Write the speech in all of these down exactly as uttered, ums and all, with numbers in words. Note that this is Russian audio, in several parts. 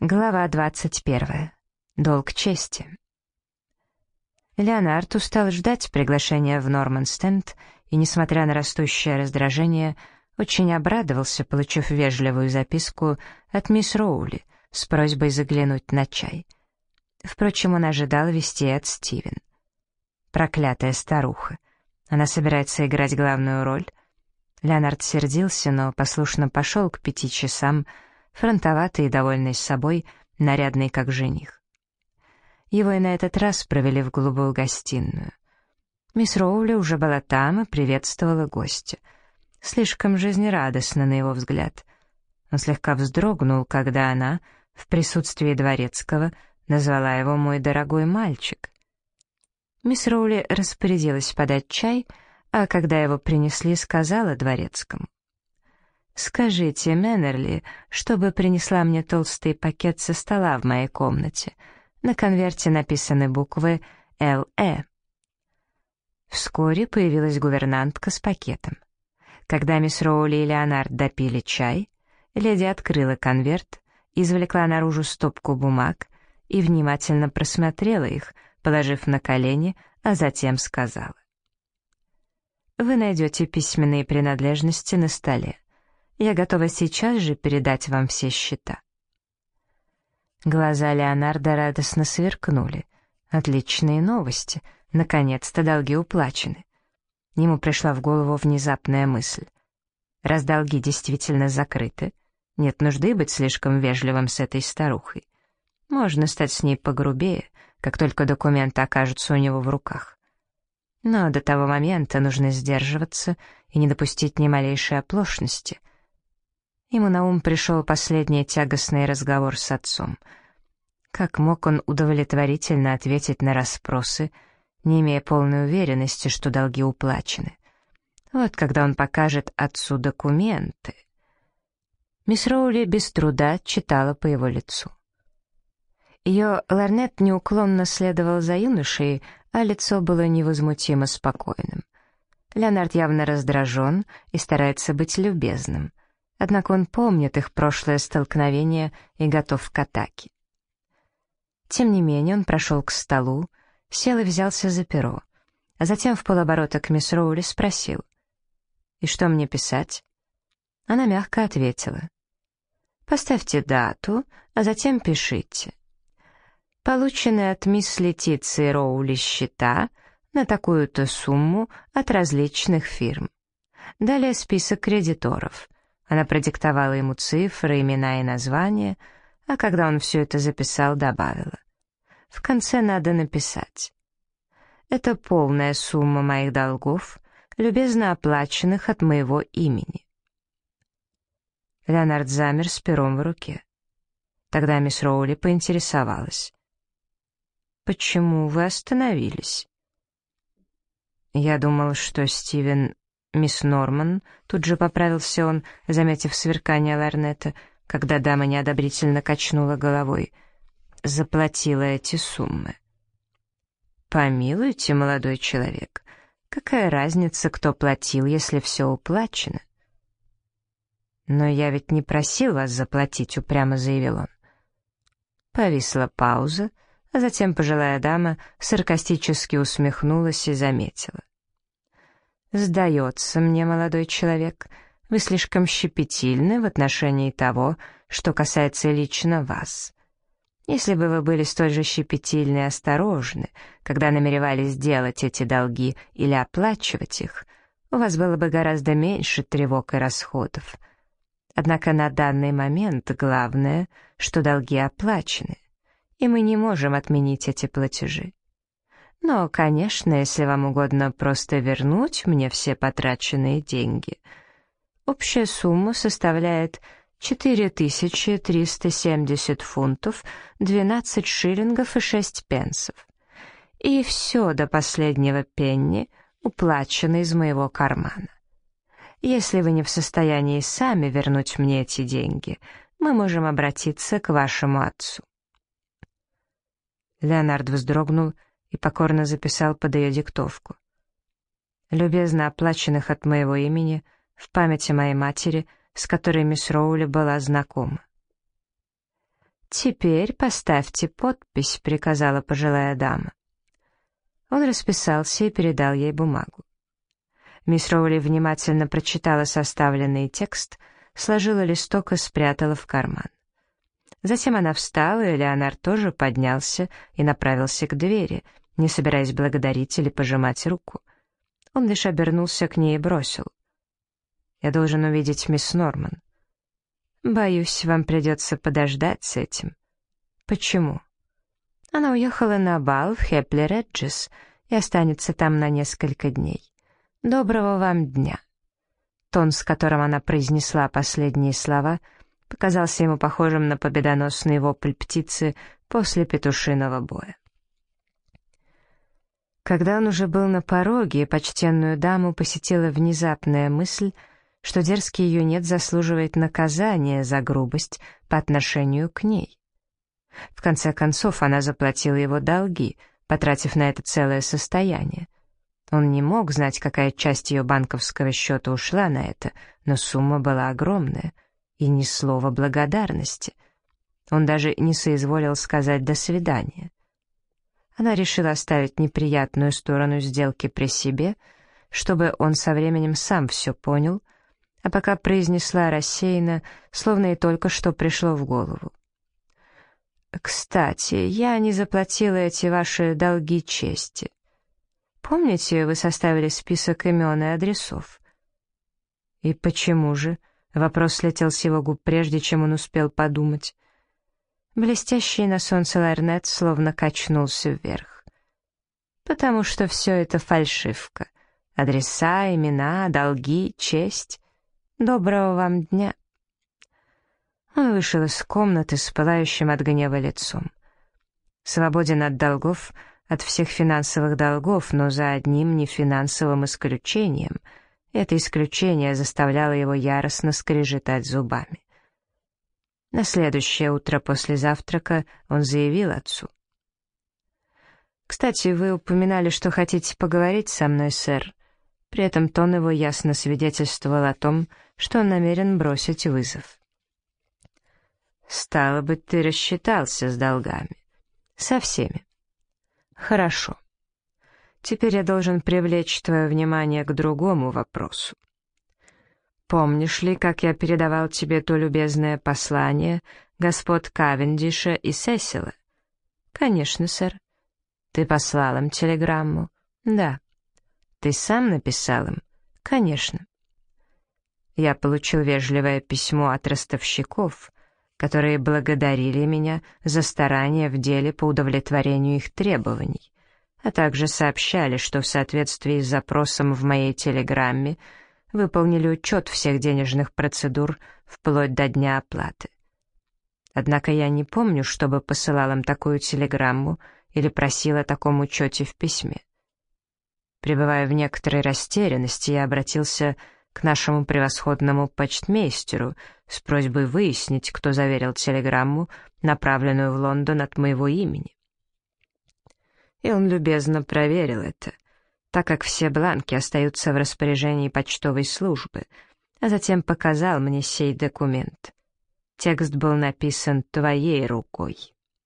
Глава двадцать первая. Долг чести. Леонард устал ждать приглашения в Норман-Стенд и, несмотря на растущее раздражение, очень обрадовался, получив вежливую записку от мисс Роули с просьбой заглянуть на чай. Впрочем, он ожидал вести от Стивен. Проклятая старуха. Она собирается играть главную роль. Леонард сердился, но послушно пошел к пяти часам, фронтоватый и довольный собой, нарядный как жених. Его и на этот раз провели в голубую гостиную. Мисс Роули уже была там и приветствовала гостя. Слишком жизнерадостно, на его взгляд. Он слегка вздрогнул, когда она, в присутствии дворецкого, назвала его «мой дорогой мальчик». Мисс Роули распорядилась подать чай, а когда его принесли, сказала дворецкому: «Скажите Мэннерли, чтобы принесла мне толстый пакет со стола в моей комнате. На конверте написаны буквы Л Э». Вскоре появилась гувернантка с пакетом. Когда мисс Роули и Леонард допили чай, леди открыла конверт, извлекла наружу стопку бумаг и внимательно просмотрела их, положив на колени, а затем сказала: «Вы найдете письменные принадлежности на столе. Я готова сейчас же передать вам все счета». Глаза Леонардо радостно сверкнули. Отличные новости. Наконец-то долги уплачены. Ему пришла в голову внезапная мысль. Раз долги действительно закрыты, нет нужды быть слишком вежливым с этой старухой. Можно стать с ней погрубее, как только документы окажутся у него в руках. Но до того момента нужно сдерживаться и не допустить ни малейшей оплошности. Ему на ум пришел последний тягостный разговор с отцом. Как мог он удовлетворительно ответить на расспросы, не имея полной уверенности, что долги уплачены? Вот когда он покажет отцу документы. Мисс Роули без труда читала по его лицу. Ее лорнет неуклонно следовал за юношей, а лицо было невозмутимо спокойным. Леонард явно раздражен и старается быть любезным. Однако он помнит их прошлое столкновение и готов к атаке. Тем не менее он прошел к столу, сел и взялся за перо, а затем в полоборота к мисс Роули спросил: «И что мне писать?» Она мягко ответила: «Поставьте дату, а затем пишите: полученные от мисс Летиции Роули счета на такую-то сумму от различных фирм». Далее список кредиторов. Она продиктовала ему цифры, имена и названия, а когда он все это записал, добавила: в конце надо написать: это полная сумма моих долгов, любезно оплаченных от моего имени. Леонард замер с пером в руке. Тогда мисс Роули поинтересовалась: «Почему вы остановились?» «Я думал, что Стивен...» «Мисс Норман», — тут же поправился он, заметив сверкание лорнета, когда дама неодобрительно качнула головой, заплатила эти суммы. «Помилуйте, молодой человек, какая разница, кто платил, если все уплачено?» «Но я ведь не просил вас заплатить», — упрямо заявил он. Повисла пауза, а затем пожилая дама саркастически усмехнулась и заметила: «Сдается мне, молодой человек, вы слишком щепетильны в отношении того, что касается лично вас. Если бы вы были столь же щепетильны и осторожны, когда намеревались делать эти долги или оплачивать их, у вас было бы гораздо меньше тревог и расходов. Однако на данный момент главное, что долги оплачены, и мы не можем отменить эти платежи. Но, конечно, если вам угодно просто вернуть мне все потраченные деньги. Общая сумма составляет четыре тысячи триста семьдесят фунтов, двенадцать шиллингов и шесть пенсов. И все до последнего пенни уплачено из моего кармана. Если вы не в состоянии сами вернуть мне эти деньги, мы можем обратиться к вашему отцу». Леонард вздрогнул и покорно записал под ее диктовку: «Любезно оплаченных от моего имени в памяти моей матери, с которой мисс Роули была знакома». «Теперь поставьте подпись», — приказала пожилая дама. Он расписался и передал ей бумагу. Мисс Роули внимательно прочитала составленный текст, сложила листок и спрятала в карман. Затем она встала, и Леонард тоже поднялся и направился к двери, не собираясь благодарить или пожимать руку. Он лишь обернулся к ней и бросил: «Я должен увидеть мисс Норман». «Боюсь, вам придется подождать с этим». «Почему?» «Она уехала на бал в Хеплер-Эджес и останется там на несколько дней. Доброго вам дня». Тон, с которым она произнесла последние слова, показался ему похожим на победоносный вопль птицы после петушиного боя. Когда он уже был на пороге, почтенную даму посетила внезапная мысль, что дерзкий юнец заслуживает наказания за грубость по отношению к ней. В конце концов, она заплатила его долги, потратив на это целое состояние. Он не мог знать, какая часть ее банковского счета ушла на это, но сумма была огромная, и ни слова благодарности. Он даже не соизволил сказать «до свидания». Она решила оставить неприятную сторону сделки при себе, чтобы он со временем сам все понял, а пока произнесла рассеянно, словно ей только что пришло в голову: «Кстати, я не заплатила эти ваши долги чести. Помните, вы составили список имен и адресов?» «И почему же?» — вопрос слетел с его губ, прежде чем он успел подумать. Блестящий на солнце ларнет словно качнулся вверх. «Потому что все это фальшивка. Адреса, имена, долги, честь. Доброго вам дня». Он вышел из комнаты с пылающим от гнева лицом. Свободен от долгов, от всех финансовых долгов, но за одним нефинансовым исключением. Это исключение заставляло его яростно скрежетать зубами. На следующее утро после завтрака он заявил отцу: «Кстати, вы упоминали, что хотите поговорить со мной, сэр». При этом тон его ясно свидетельствовал о том, что он намерен бросить вызов. «Стало быть, ты рассчитался с долгами?» «Со всеми». «Хорошо. Теперь я должен привлечь твое внимание к другому вопросу. Помнишь ли, как я передавал тебе то любезное послание господ Кавендиша и Сесила?» «Конечно, сэр». «Ты послал им телеграмму?» «Да». «Ты сам написал им?» «Конечно». «Я получил вежливое письмо от ростовщиков, которые благодарили меня за старания в деле по удовлетворению их требований, а также сообщали, что в соответствии с запросом в моей телеграмме выполнили учет всех денежных процедур вплоть до дня оплаты. Однако я не помню, чтобы посылал им такую телеграмму или просил о таком учете в письме. Пребывая в некоторой растерянности, я обратился к нашему превосходному почтмейстеру с просьбой выяснить, кто заверил телеграмму, направленную в Лондон от моего имени. И он любезно проверил это, так как все бланки остаются в распоряжении почтовой службы, а затем показал мне сей документ. Текст был написан твоей рукой.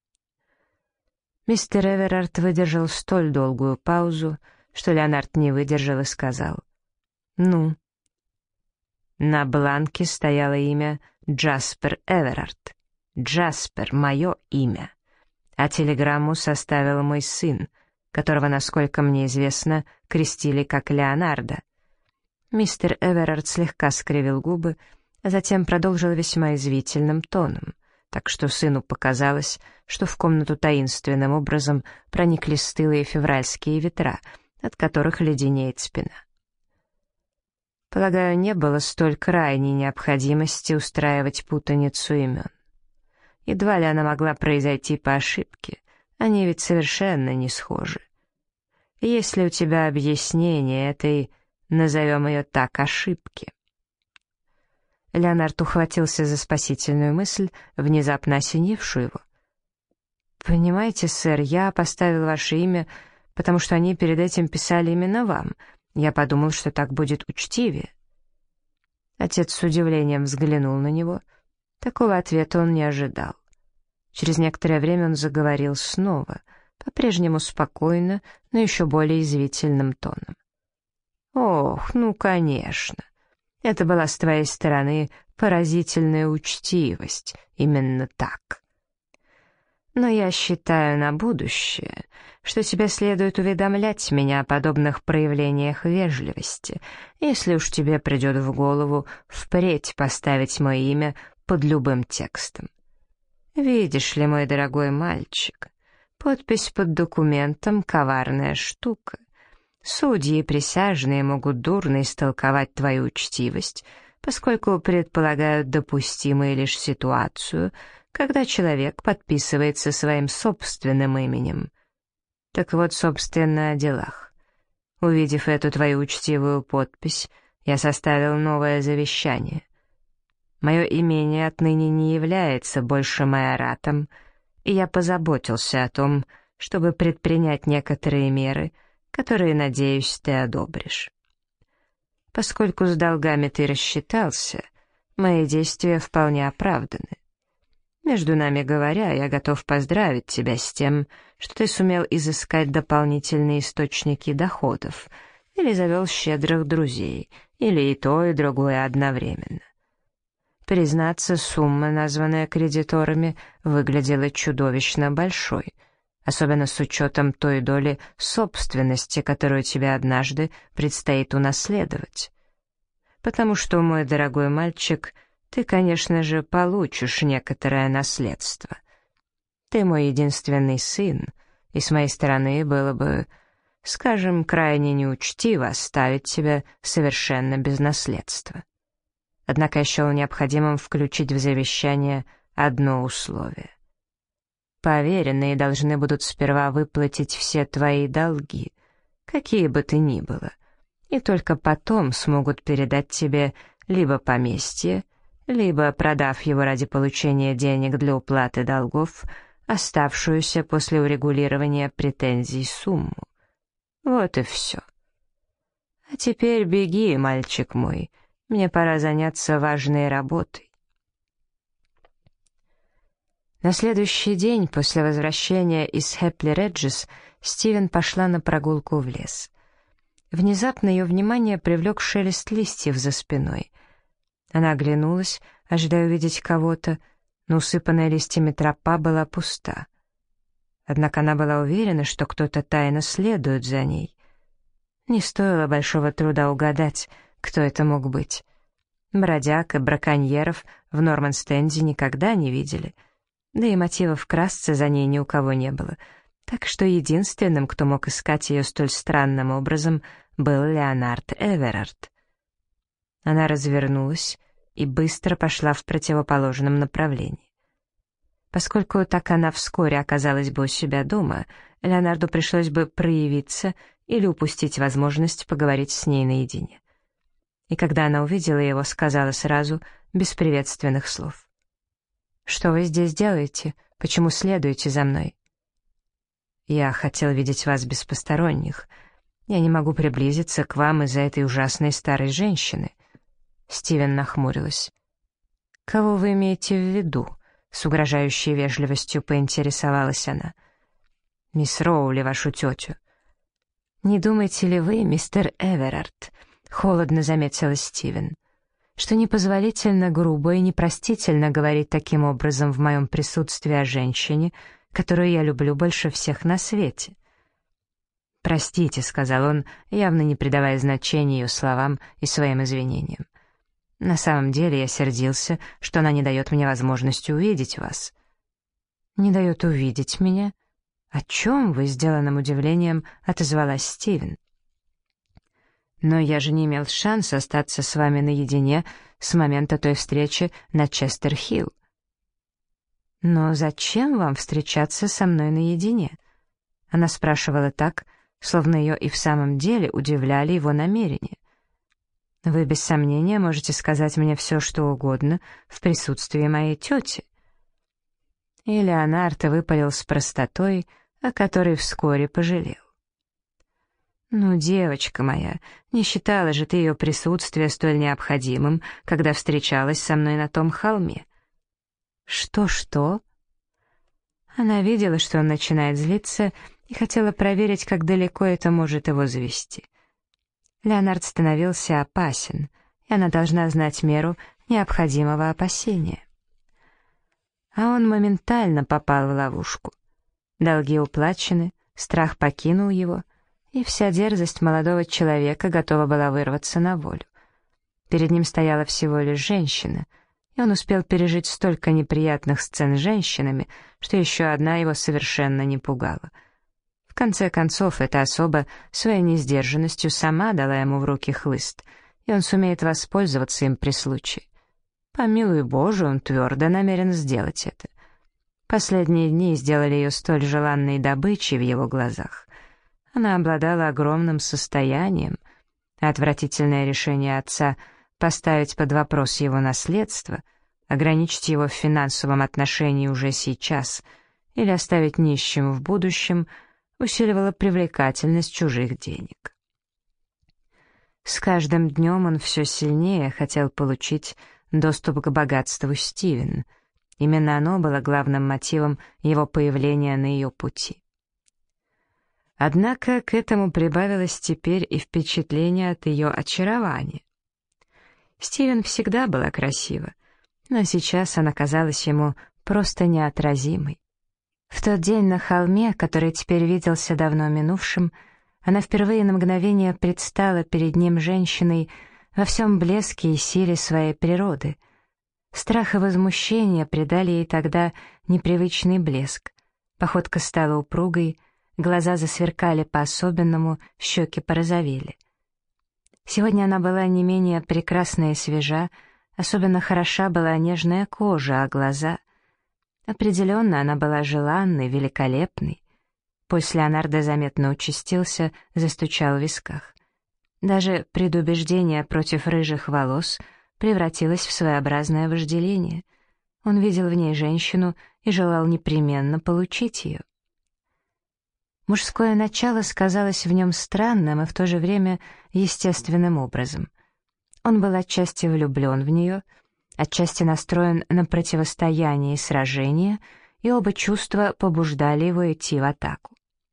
Мистер Эверард выдержал столь долгую паузу, что Леонард не выдержал и сказал: «Ну?» На бланке стояло имя Джаспер Эверард. Джаспер — мое имя. А телеграмму составил мой сын, которого, насколько мне известно, крестили как Леонардо. Мистер Эверард слегка скривил губы, а затем продолжил весьма извивительным тоном, так что сыну показалось, что в комнату таинственным образом проникли стылые февральские ветра, от которых леденеет спина. Полагаю, не было столь крайней необходимости устраивать путаницу имен. Едва ли она могла произойти по ошибке, они ведь совершенно не схожи. Есть ли у тебя объяснение этой, назовем ее так, ошибки?» Леонард ухватился за спасительную мысль, внезапно осенившую его. «Понимаете, сэр, я поставил ваше имя, потому что они перед этим писали именно вам. Я подумал, что так будет учтивее». Отец с удивлением взглянул на него. Такого ответа он не ожидал. Через некоторое время он заговорил снова, по-прежнему спокойно, но еще более язвительным тоном. «Ох, ну, конечно. Это была с твоей стороны поразительная учтивость, именно так. Но я считаю на будущее, что тебе следует уведомлять меня о подобных проявлениях вежливости, если уж тебе придет в голову впредь поставить мое имя под любым текстом. Видишь ли, мой дорогой мальчик, подпись под документом — коварная штука. Судьи и присяжные могут дурно истолковать твою учтивость, поскольку предполагают допустимой лишь ситуацию, когда человек подписывается своим собственным именем. Так вот, собственно, о делах. Увидев эту твою учтивую подпись, я составил новое завещание. Мое имение отныне не является больше майоратом, и я позаботился о том, чтобы предпринять некоторые меры, которые, надеюсь, ты одобришь. Поскольку с долгами ты рассчитался, мои действия вполне оправданы. Между нами говоря, я готов поздравить тебя с тем, что ты сумел изыскать дополнительные источники доходов, или завел щедрых друзей, или и то, и другое одновременно. Признаться, сумма, названная кредиторами, выглядела чудовищно большой, особенно с учетом той доли собственности, которую тебе однажды предстоит унаследовать. Потому что, мой дорогой мальчик, ты, конечно же, получишь некоторое наследство. Ты мой единственный сын, и с моей стороны было бы, скажем, крайне неучтиво оставить тебя совершенно без наследства. Однако я счел необходимым включить в завещание одно условие. Поверенные должны будут сперва выплатить все твои долги, какие бы то ни было, и только потом смогут передать тебе либо поместье, либо, продав его ради получения денег для уплаты долгов, оставшуюся после урегулирования претензий сумму. Вот и все. А теперь беги, мальчик мой, мне пора заняться важной работой. На следующий день после возвращения из Хэпли-Реджес Стивен пошла на прогулку в лес. Внезапно ее внимание привлек шелест листьев за спиной. Она оглянулась, ожидая увидеть кого-то, но усыпанная листьями тропа была пуста. Однако она была уверена, что кто-то тайно следует за ней. Не стоило большого труда угадать, кто это мог быть. Бродяг и браконьеров в Норманстенде никогда не видели, да и мотивов красться за ней ни у кого не было, так что единственным, кто мог искать ее столь странным образом, был Леонард Эверард. Она развернулась и быстро пошла в противоположном направлении. Поскольку так она вскоре оказалась бы у себя дома, Леонарду пришлось бы проявиться или упустить возможность поговорить с ней наедине. И когда она увидела его, сказала сразу, без приветственных слов: «Что вы здесь делаете? Почему следуете за мной?» «Я хотел видеть вас без посторонних. Я не могу приблизиться к вам из-за этой ужасной старой женщины». Стивен нахмурилась. «Кого вы имеете в виду?» — с угрожающей вежливостью поинтересовалась она. «Мисс Роули, вашу тетю». «Не думаете ли вы, мистер Эверард, — холодно заметила Стивен, — что непозволительно грубо и непростительно говорить таким образом в моем присутствии о женщине, которую я люблю больше всех на свете?» «Простите», — сказал он, явно не придавая значения ее словам и своим извинениям. «На самом деле я сердился, что она не дает мне возможности увидеть вас». «Не дает увидеть меня? О чем вы?» — сделанным удивлением отозвалась Стивен. «Но я же не имел шанса остаться с вами наедине с момента той встречи на Честер-Хилл». «Но зачем вам встречаться со мной наедине?» Она спрашивала так, словно ее и в самом деле удивляли его намерения. «Вы без сомнения можете сказать мне все, что угодно в присутствии моей тети». И Леонард выпалил с простотой, о которой вскоре пожалел. «Ну, девочка моя, не считала же ты ее присутствие столь необходимым, когда встречалась со мной на том холме». «Что-что?» Она видела, что он начинает злиться, и хотела проверить, как далеко это может его завести. Леонард становился опасен, и она должна знать меру необходимого опасения. А он моментально попал в ловушку. Долги уплачены, страх покинул его, и вся дерзость молодого человека готова была вырваться на волю. Перед ним стояла всего лишь женщина, и он успел пережить столько неприятных сцен с женщинами, что еще одна его совершенно не пугала. В конце концов, эта особа своей несдержанностью сама дала ему в руки хлыст, и он сумеет воспользоваться им при случае. Помилуй Боже, он твердо намерен сделать это. Последние дни сделали ее столь желанной добычей в его глазах. Она обладала огромным состоянием, а отвратительное решение отца поставить под вопрос его наследство, ограничить его в финансовом отношении уже сейчас или оставить нищим в будущем усиливало привлекательность чужих денег. С каждым днем он все сильнее хотел получить доступ к богатству Стивен. Именно оно было главным мотивом его появления на ее пути. Однако к этому прибавилось теперь и впечатление от ее очарования. Стивен всегда была красива, но сейчас она казалась ему просто неотразимой. В тот день на холме, который теперь виделся давно минувшим, она впервые на мгновение предстала перед ним женщиной во всем блеске и силе своей природы. Страх и возмущение придали ей тогда непривычный блеск. Походка стала упругой, глаза засверкали по-особенному, щеки порозовели. Сегодня она была не менее прекрасна и свежа, особенно хороша была нежная кожа, а глаза... Определенно она была желанной, великолепной. Пульс Леонардо заметно участился, застучал в висках. Даже предубеждение против рыжих волос превратилось в своеобразное вожделение. Он видел в ней женщину и желал непременно получить ее. Мужское начало сказалось в нем странным и в то же время естественным образом. Он был отчасти влюблен в нее, отчасти настроен на противостояние и сражение, и оба чувства побуждали его идти в атаку.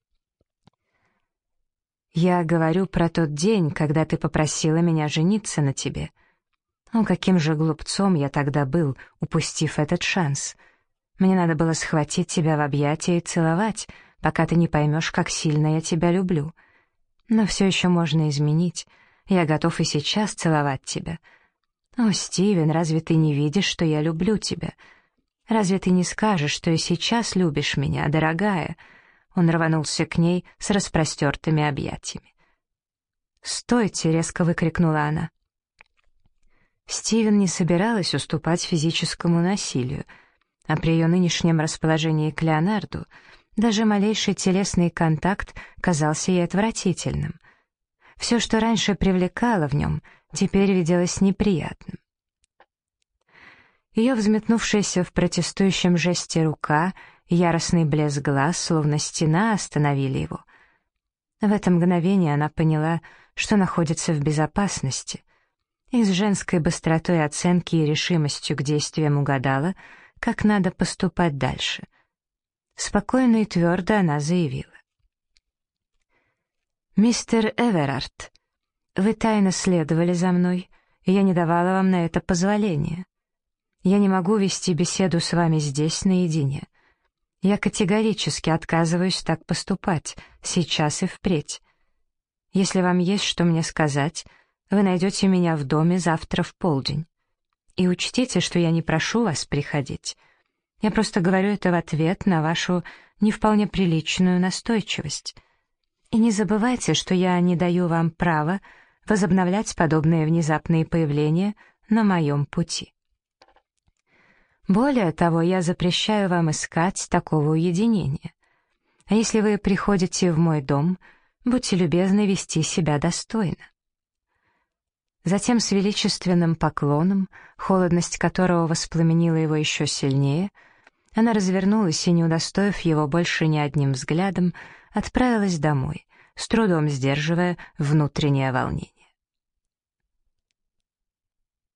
«Я говорю про тот день, когда ты попросила меня жениться на тебе. О, каким же глупцом я тогда был, упустив этот шанс. Мне надо было схватить тебя в объятия и целовать, пока ты не поймешь, как сильно я тебя люблю. Но все еще можно изменить. Я готов и сейчас целовать тебя. О, Стивен, разве ты не видишь, что я люблю тебя? Разве ты не скажешь, что и сейчас любишь меня, дорогая?» Он рванулся к ней с распростертыми объятиями. «Стойте!» — резко выкрикнула она. Стивен не собиралась уступать физическому насилию, а при ее нынешнем расположении к Леонарду даже малейший телесный контакт казался ей отвратительным. Все, что раньше привлекало в нем, теперь виделось неприятным. Ее взметнувшаяся в протестующем жесте рука и яростный блеск глаз, словно стена, остановили его. В это мгновение она поняла, что находится в безопасности, и с женской быстротой оценки и решимостью к действиям угадала, как надо поступать дальше. Спокойно и твердо она заявила: «Мистер Эверард, вы тайно следовали за мной, и я не давала вам на это позволения. Я не могу вести беседу с вами здесь наедине. Я категорически отказываюсь так поступать, сейчас и впредь. Если вам есть что мне сказать, вы найдете меня в доме завтра в полдень. И учтите, что я не прошу вас приходить. Я просто говорю это в ответ на вашу не вполне приличную настойчивость. И не забывайте, что я не даю вам права возобновлять подобные внезапные появления на моем пути. Более того, я запрещаю вам искать такого уединения. А если вы приходите в мой дом, будьте любезны вести себя достойно». Затем с величественным поклоном, холодность которого воспламенила его еще сильнее, она развернулась и, не удостоив его больше ни одним взглядом, отправилась домой, с трудом сдерживая внутреннее волнение.